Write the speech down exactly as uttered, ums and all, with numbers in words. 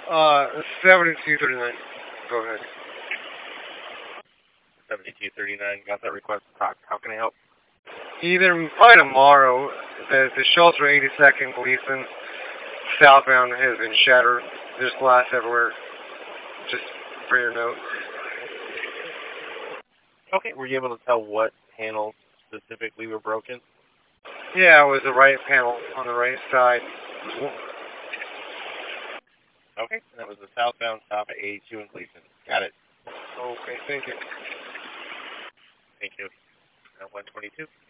Uh, seventy-two thirty-nine. Go ahead. seventy-two thirty-nine, got that request. How, how can I help? Either probably tomorrow. The the shelter eighty-second Gleason southbound has been shattered. There's glass everywhere. Just for your note. Okay, were you able to tell what panels specifically were broken? Yeah, it was the right panel on the right side. Okay, that was the southbound stop at eighty-two in Gleason. Got it. Okay, thank you. Thank you. Uh, one twenty-two.